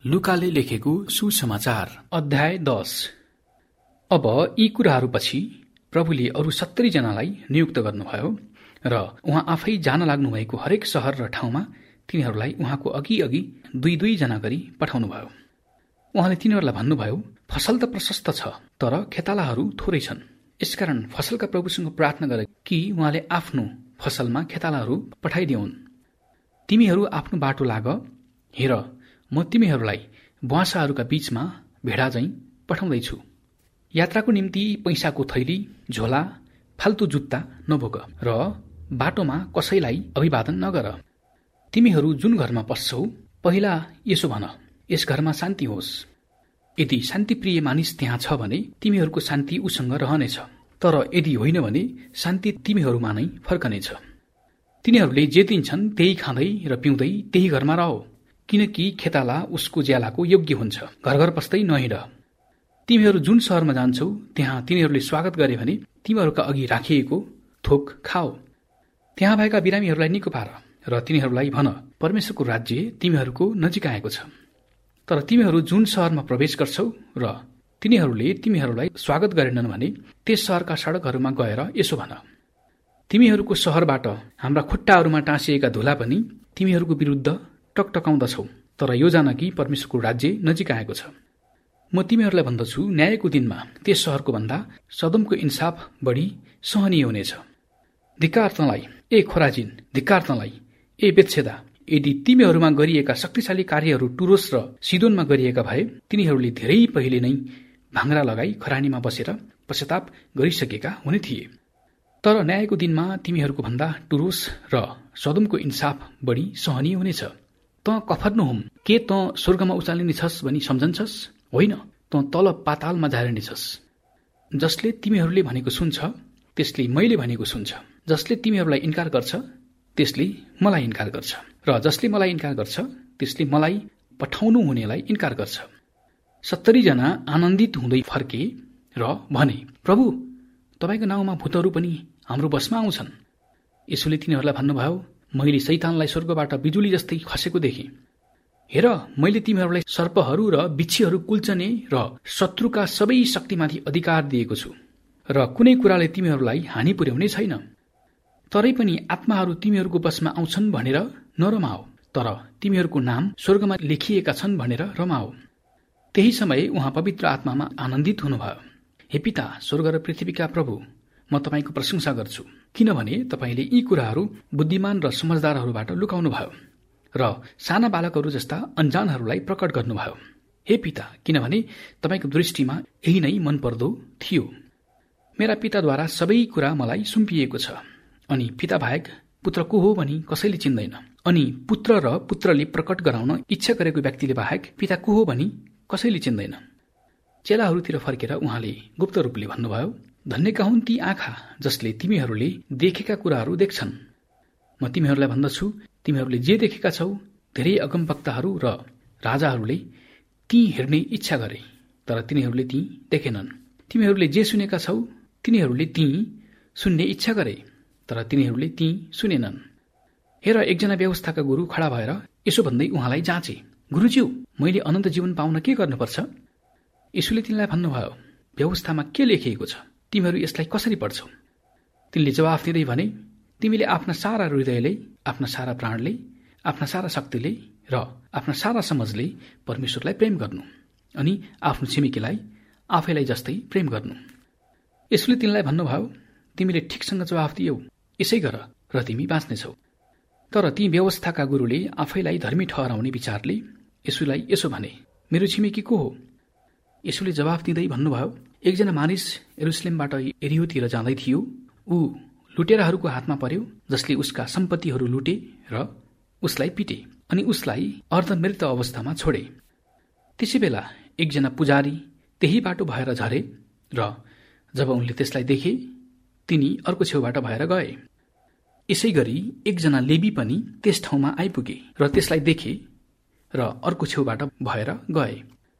लुकाले लेखेको सुसमाचार अध्याय 10। अब यी कुराहरूपछि प्रभुले अरू 70 जनालाई नियुक्त गर्नुभयो र उहाँ आफै जान लाग्नुभएको हरेक शहर र ठाउँमा तिनीहरूलाई उहाँको अघि दुई जना गरी पठाउनुभयो। उहाँले तिनीहरूलाई भन्नुभयो, फसल त प्रशस्त छ, तर खेतालाहरू थोरै छन्। यसकारण फसलका प्रभुसँग प्रार्थना गर कि उहाँले आफ्नो फसलमा खेतालाहरू पठाइदिउन्। तिमीहरू आफ्नो बाटो लाग, हेर म तिमीहरूलाई बुवासाहरूका बीचमा भेडा झैं पठाउँदैछु। यात्राको निम्ति पैसाको थैली, झोला, फाल्तु जुत्ता नबोक र बाटोमा कसैलाई अभिवादन नगर। तिमीहरू जुन घरमा पस्छौ पहिला यसो भन, यस घरमा शान्ति होस्। यदि शान्तिप्रिय मानिस त्यहाँ छ भने तिमीहरूको शान्ति उसँग रहनेछ, तर यदि होइन भने शान्ति तिमीहरूमा नै फर्कनेछ। तिनीहरूले जे दिन्छन् त्यही खाँदै र पिउँदै त्यही घरमा रह, किनकि खेताला उसको ज्यालाको योग्य हुन्छ। घर घर पस्दै नहिँड। तिमीहरू जुन शहरमा जान्छौ त्यहाँ तिनीहरूले स्वागत गरे भने तिमीहरूका अघि राखिएको थोक खाओ। त्यहाँ भएका बिरामीहरूलाई निको पार र तिनीहरूलाई भन, परमेश्वरको राज्य तिमीहरूको नजिक आएको छ। तर तिमीहरू जुन शहरमा प्रवेश गर्छौ र तिनीहरूले तिमीहरूलाई स्वागत गरेनन् भने त्यस शहरका सडकहरूमा गएर यसो भन, तिमीहरूको शहरबाट हाम्रा खुट्टाहरूमा टाँसिएका धुला पनि तिमीहरूको विरुद्ध टकटकाउँदछौ। तर यो जान कि परमेश्वरको राज्य नजिक आएको छ। म तिमीहरूलाई भन्दछु, न्यायको दिनमा त्यस शहरको भन्दा सदोमको इन्साफ बढी सहनीय हुनेछ। धिक्कार तँलाई ए खोराजिन, धिक्कार तँलाई ए बेत्सेदा। यदि तिमीहरूमा गरिएका शक्तिशाली कार्यहरू टुरोस र सिदोनमा गरिएका भए तिनीहरूले धेरै पहिले नै भाङ्रा लगाई खरानीमा बसेर पश्चाताप गरिसकेका हुने थिए। तर न्यायको दिनमा तिमीहरूको भन्दा टुरोस र सदोमको इन्साफ बढी सहनीय हुनेछ। त कफर्नहुम, के त स्वर्गमा उचालिनेछस् भनी सम्झन्छस्? होइन, त तल पातालमा झारिनेछस्। जसले तिमीहरूले भनेको सुन्छ त्यसले मैले भनेको सुन्छ। जसले तिमीहरूलाई इन्कार गर्छ त्यसले मलाई इन्कार गर्छ, र जसले मलाई इन्कार गर्छ त्यसले मलाई पठाउनु हुनेलाई इन्कार गर्छ। 70 जना आनन्दित हुँदै फर्के र भने, प्रभु, तपाईको नाउँमा भूतहरू पनि हाम्रो बसमा आउँछन्। यसोले तिनीहरूलाई भन्नुभयो, मैले शैतानलाई स्वर्गबाट बिजुली जस्तै खसेको देखेँ। हेर, मैले तिमीहरूलाई सर्पहरू र बिच्छीहरू कुल्चने र शत्रुका सबै शक्तिमाथि अधिकार दिएको छु, र कुनै कुराले तिमीहरूलाई हानि पुर्याउने छैन। तरै पनि आत्माहरू तिमीहरूको बसमा आउँछन् भनेर नरमाओ, तर तिमीहरूको नाम स्वर्गमा लेखिएका छन् भनेर रमाओ। त्यही समय उहाँ पवित्र आत्मामा आनन्दित हुनुभयो। हे पिता, स्वर्ग र पृथ्वीका प्रभु, म तपाईँको प्रशंसा गर्छु, किनभने तपाईँले यी कुराहरू बुद्धिमान र समझदारहरूबाट लुकाउनुभयो र साना बालकहरू जस्ता अन्जानहरूलाई प्रकट गर्नुभयो। हे पिता, किनभने तपाईँको दृष्टिमा यही नै मनपर्दो थियो। मेरा पिताद्वारा सबै कुरा मलाई सुम्पिएको छ, अनि पिता बाहेक पुत्र को हो भनी कसैले चिन्दैन, अनि पुत्र र पुत्रले प्रकट गराउन इच्छा गरेको व्यक्तिले बाहेक पिता को हो भनी कसैले चिन्दैन। चेलाहरूतिर फर्केर उहाँले गुप्त रूपले भन्नुभयो, धन्यका हुन् ती आँखा जसले तिमीहरूले देखेका कुराहरू देख्छन्। म तिमीहरूलाई भन्दछु, तिमीहरूले जे देखेका छौ धेरै अगमवक्ताहरू र राजाहरूले ती हेर्ने इच्छा गरे, तर तिनीहरूले ती देखेनन्। तिमीहरूले जे सुनेका छौ तिनीहरूले ती सुन्ने इच्छा गरे, तर तिनीहरूले ती सुनेनन्। हेर, एकजना व्यवस्थाका गुरु खडा भएर यसो भन्दै उहाँलाई जाँचे, गुरुज्यू, मैले अनन्त जीवन पाउन के गर्नुपर्छ? यसोले तिनलाई भन्नुभयो, व्यवस्थामा के लेखिएको छ, तिमीहरू यसलाई कसरी पढ्छौ? तिनले जवाफ दिँदै भने, तिमीले आफ्ना सारा हृदयले, आफ्ना सारा प्राणले, आफ्ना सारा शक्तिले र आफ्ना सारा समझले परमेश्वरलाई प्रेम गर्नु, अनि आफ्नो छिमेकीलाई आफैलाई जस्तै प्रेम गर्नु। यसोले तिनलाई भन्नुभयो, तिमीले ठिकसँग जवाफ दियौ, यसै गर र तिमी बाँच्नेछौ। तर ती व्यवस्थाका गुरुले आफैलाई धर्मी ठहराउने विचारले यसोलाई यसो भने, मेरो छिमेकी को हो? यसोले जवाफ दिँदै भन्नुभयो, एकजना मानिस यरुसलेमबाट एरियोतिर जाँदै थियो। ऊ लुटेराहरूको हातमा पर्यो, जसले उसका सम्पत्तिहरू लुटे र उसलाई पिटे अनि उसलाई अर्धमृत अवस्थामा छोडे। त्यसै बेला एकजना पुजारी त्यही बाटो भएर झरे, र जब उनले त्यसलाई देखे तिनी अर्को छेउबाट भएर गए। यसै गरी एकजना लेवी पनि त्यस ठाउँमा आइपुगे र त्यसलाई देखे र अर्को छेउबाट भएर गए।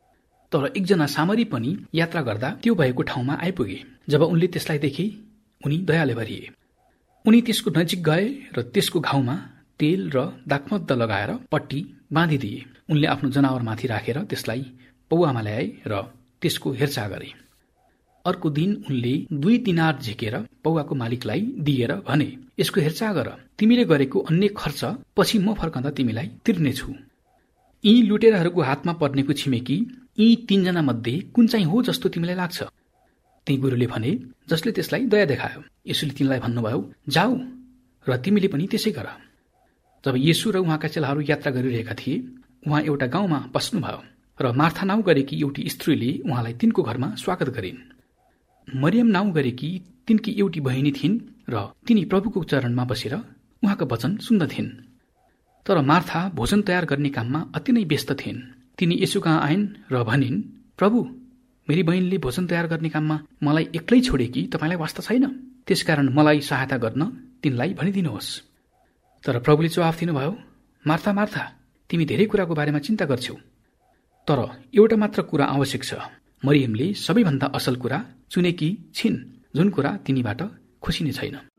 तर एकजना सामरी पनि यात्रा गर्दा त्यो भएको ठाउँमा आइपुगे। जब उनले त्यसलाई देखे उनी दयाले भरिए। उनी त्यसको नजिक गए र त्यसको घाउमा तेल र दागमद्द लगाएर पट्टी बाँधिदिए। उनले आफ्नो जनावरमाथि राखेर त्यसलाई पौवामा ल्याए र त्यसको हेरचाह गरे। अर्को दिन उनले 2 दिनार झिकेर पौवाको मालिकलाई दिएर भने, यसको हेरचाह गर, तिमीले गरेको अन्य खर्च पछि म फर्कँदा तिमीलाई तिर्नेछु। यी लुटेराहरूको हातमा पर्नेको छिमेकी यी 3 जना मध्ये कुन चाहिँ हो जस्तो तिमीलाई लाग्छ? ती गुरुले भने, जसले त्यसलाई दया देखायो। यसुले तिनलाई भन्नुभयो, जाऊ र तिमीले पनि त्यसै गर। जब येशू र उहाँका चेलाहरू यात्रा गरिरहेका थिए, उहाँ एउटा गाउँमा पस्नुभयो र मार्था नाउँ गरेकी एउटी स्त्रीले उहाँलाई तिनको घरमा स्वागत गरिन्। मरियम नाउँ गरेकी तिनकी एउटी बहिनी थिइन् र तिनी प्रभुको चरणमा बसेर उहाँको वचन सुन्दथिन्। तर मार्था भोजन तयार गर्ने काममा अति नै व्यस्त थिइन्। तिनी येशू कहाँ आइन् र भनिन्, प्रभु, मेरी बहिनीले भोजन तयार गर्ने काममा मलाई एक्लै छोडे कि तपाईलाई वास्ता छैन? त्यसकारण मलाई सहायता गर्न तिनलाई भनिदिनुहोस्। तर प्रभुले जवाफ दिनुभयो, मार्था मार्था, तिमी धेरै कुराको बारेमा चिन्ता गर्छौ, तर एउटा मात्र कुरा आवश्यक छ। मरियमले सबैभन्दा असल कुरा चुनेकी छिन्, जुन कुरा तिनीबाट खोसिने छैन।